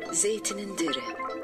Zeytinin diri.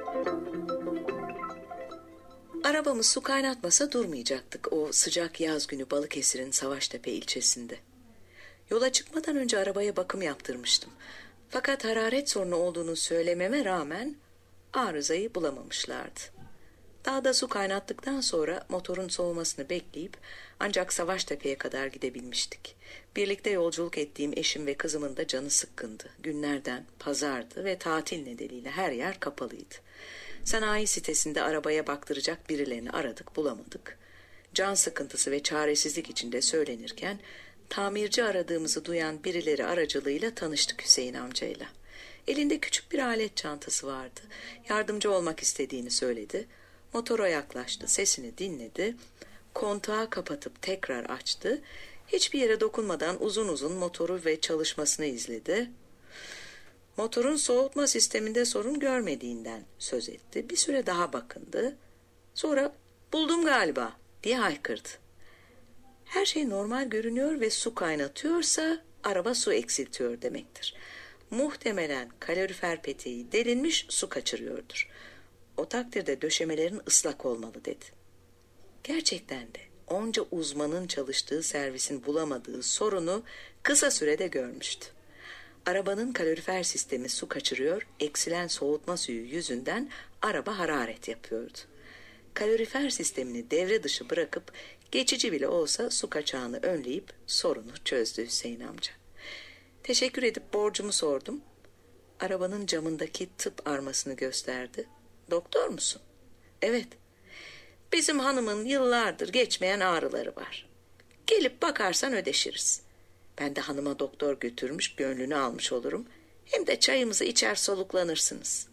Arabamız su kaynatmasa durmayacaktık o sıcak yaz günü Balıkesir'in Savaştepe ilçesinde. Yola çıkmadan önce arabaya bakım yaptırmıştım. Fakat hararet sorunu olduğunu söylememe rağmen arızayı bulamamışlardı. Dağda su kaynattıktan sonra motorun soğumasını bekleyip ancak Savaştepe'ye kadar gidebilmiştik. Birlikte yolculuk ettiğim eşim ve kızımın da canı sıkkındı. Günlerden pazardı ve tatil nedeniyle her yer kapalıydı. Sanayi sitesinde arabaya baktıracak birilerini aradık, bulamadık. Can sıkıntısı ve çaresizlik içinde söylenirken tamirci aradığımızı duyan birileri aracılığıyla tanıştık Hüseyin amcayla. Elinde küçük bir alet çantası vardı. Yardımcı olmak istediğini söyledi. Motora yaklaştı, sesini dinledi. Kontağı kapatıp tekrar açtı. Hiçbir yere dokunmadan uzun uzun motoru ve çalışmasını izledi. Motorun soğutma sisteminde sorun görmediğinden söz etti. Bir süre daha bakındı. Sonra buldum galiba diye haykırdı. Her şey normal görünüyor ve su kaynatıyorsa araba su eksiltiyor demektir. Muhtemelen kalorifer peteği delinmiş, su kaçırıyordur. O takdirde döşemelerin ıslak olmalı dedi. Gerçekten de onca uzmanın çalıştığı servisin bulamadığı sorunu kısa sürede görmüştü. Arabanın kalorifer sistemi su kaçırıyor, eksilen soğutma suyu yüzünden araba hararet yapıyordu. Kalorifer sistemini devre dışı bırakıp geçici bile olsa su kaçağını önleyip sorunu çözdü Hüseyin amca. Teşekkür edip borcumu sordum. Arabanın camındaki tıp armasını gösterdi. Doktor musun? Evet. Bizim hanımın yıllardır geçmeyen ağrıları var. Gelip bakarsan ödeşiriz. Ben de hanıma doktor götürmüş, gönlünü almış olurum. Hem de çayımızı içer soluklanırsınız.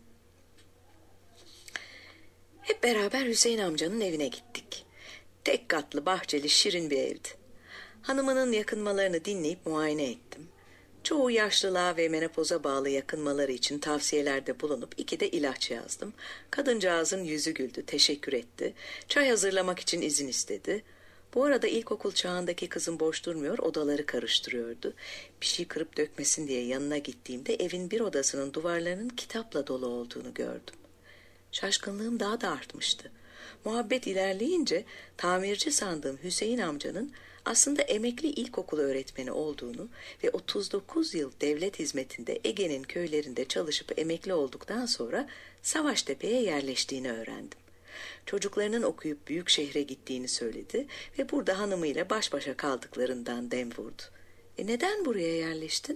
Hep beraber Hüseyin amcanın evine gittik. Tek katlı, bahçeli, şirin bir evdi. Hanımının yakınmalarını dinleyip muayene ettim. Çoğu yaşlılığa ve menopoza bağlı yakınmaları için tavsiyelerde bulunup 2 de ilaç yazdım. Kadıncağızın yüzü güldü, teşekkür etti. Çay hazırlamak için izin istedi. Bu arada ilkokul çağındaki kızım boş durmuyor, odaları karıştırıyordu. Bir şey kırıp dökmesin diye yanına gittiğimde evin bir odasının duvarlarının kitapla dolu olduğunu gördüm. Şaşkınlığım daha da artmıştı. Muhabbet ilerleyince tamirci sandığım Hüseyin amcanın aslında emekli ilkokul öğretmeni olduğunu ve 39 yıl devlet hizmetinde Ege'nin köylerinde çalışıp emekli olduktan sonra Savaştepe'ye yerleştiğini öğrendim. Çocuklarının okuyup büyük şehre gittiğini söyledi ve burada hanımıyla baş başa kaldıklarından dem vurdu. Neden buraya yerleştin?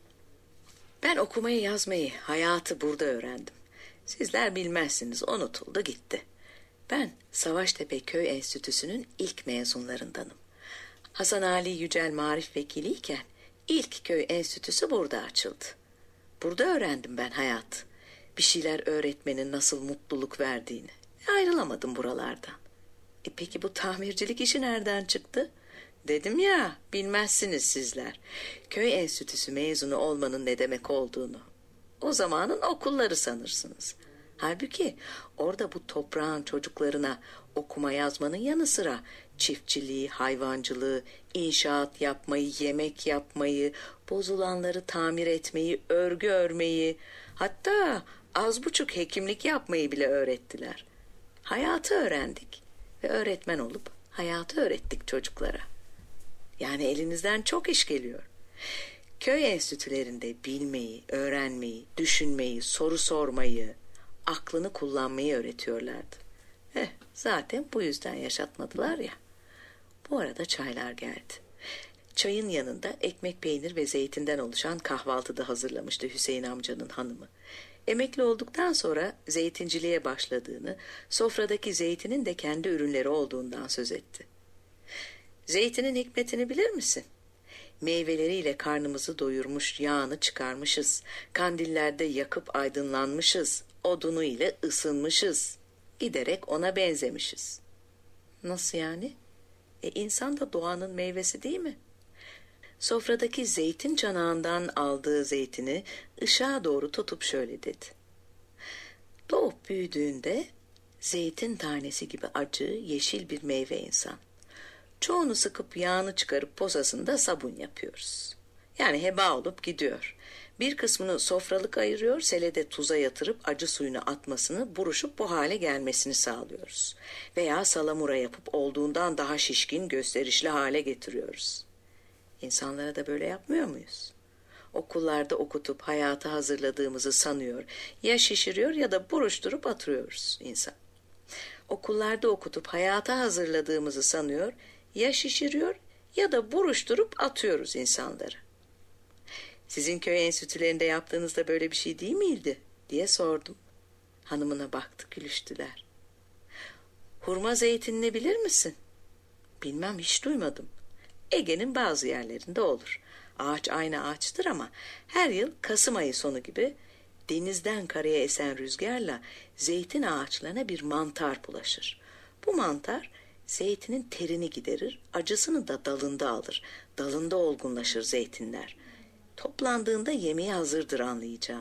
Ben okumayı yazmayı, hayatı burada öğrendim. Sizler bilmezsiniz, unutuldu gitti. Ben Savaştepe Köy Enstitüsü'nün ilk mezunlarındanım. Hasan Ali Yücel Marif Vekiliyken ilk köy enstitüsü burada açıldı. Burada öğrendim ben hayat. Bir şeyler öğretmenin nasıl mutluluk verdiğini. Ayrılamadım buralardan. Peki bu tamircilik işi nereden çıktı? Dedim ya, bilmezsiniz sizler. Köy enstitüsü mezunu olmanın ne demek olduğunu. O zamanın okulları sanırsınız. Halbuki orada bu toprağın çocuklarına okuma yazmanın yanı sıra çiftçiliği, hayvancılığı, inşaat yapmayı, yemek yapmayı, bozulanları tamir etmeyi, örgü örmeyi, hatta az buçuk hekimlik yapmayı bile öğrettiler. Hayatı öğrendik ve öğretmen olup hayatı öğrettik çocuklara. Yani elinizden çok iş geliyor. Köy enstitülerinde bilmeyi, öğrenmeyi, düşünmeyi, soru sormayı, aklını kullanmayı öğretiyorlardı. Zaten bu yüzden yaşatmadılar ya. Bu arada çaylar geldi. Çayın yanında ekmek, peynir ve zeytinden oluşan kahvaltı da hazırlamıştı Hüseyin amcanın hanımı. Emekli olduktan sonra zeytinciliğe başladığını, sofradaki zeytinin de kendi ürünleri olduğundan söz etti. Zeytinin hikmetini bilir misin? Meyveleriyle karnımızı doyurmuş, yağını çıkarmışız. Kandillerde yakıp aydınlanmışız. Odunu ile ısınmışız. Giderek ona benzemişiz. Nasıl yani? İnsan da doğanın meyvesi değil mi? Sofradaki zeytin çanağından aldığı zeytini ışığa doğru tutup şöyle dedi. Doğup büyüdüğünde zeytin tanesi gibi acı, yeşil bir meyve insan. Çoğunu sıkıp yağını çıkarıp posasında sabun yapıyoruz. Yani heba olup gidiyor. Bir kısmını sofralık ayırıyor, selede tuza yatırıp acı suyunu atmasını, buruşup bu hale gelmesini sağlıyoruz. Veya salamura yapıp olduğundan daha şişkin, gösterişli hale getiriyoruz. İnsanlara da böyle yapmıyor muyuz? Okullarda okutup hayata hazırladığımızı sanıyor, ya şişiriyor ya da buruşturup atıyoruz insan. Okullarda okutup hayata hazırladığımızı sanıyor, ya şişiriyor ya da buruşturup atıyoruz insanları. Sizin köy enstitülerinde yaptığınızda böyle bir şey değil miydi diye sordum. Hanımına baktı, gülüştüler. Hurma zeytinini bilir misin? Bilmem, hiç duymadım. Ege'nin bazı yerlerinde olur. Ağaç aynı ağaçtır ama her yıl Kasım ayı sonu gibi denizden karaya esen rüzgarla zeytin ağaçlarına bir mantar bulaşır. Bu mantar zeytinin terini giderir, acısını da dalında alır. Dalında olgunlaşır zeytinler. Toplandığında yemeği hazırdır anlayacağın.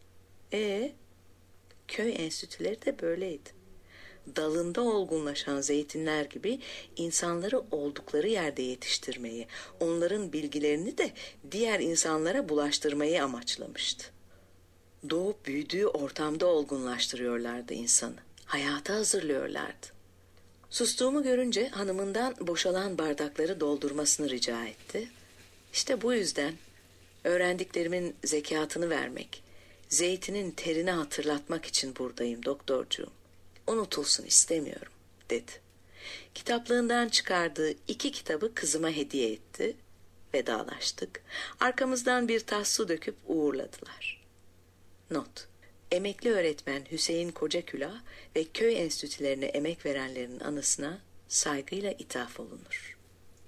Köy enstitüleri de böyleydi. Dalında olgunlaşan zeytinler gibi insanları oldukları yerde yetiştirmeyi, onların bilgilerini de diğer insanlara bulaştırmayı amaçlamıştı. Doğup büyüdüğü ortamda olgunlaştırıyorlardı insanı. Hayata hazırlıyorlardı. Sustuğumu görünce hanımından boşalan bardakları doldurmasını rica etti. İşte bu yüzden öğrendiklerimin zekatını vermek, zeytinin terini hatırlatmak için buradayım doktorcuğum. Unutulsun istemiyorum, dedi. Kitaplığından çıkardığı 2 kitabı kızıma hediye etti. Vedalaştık. Arkamızdan bir tas su döküp uğurladılar. Not: Emekli öğretmen Hüseyin Kocakülah ve köy enstitülerine emek verenlerin anısına saygıyla ithaf olunur.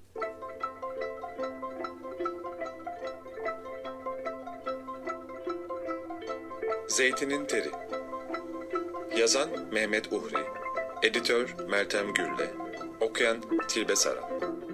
Zeytinin Teri. Yazan Mehmet Uhri, Editör Meltem Gürle, okuyan Tilbe Saran.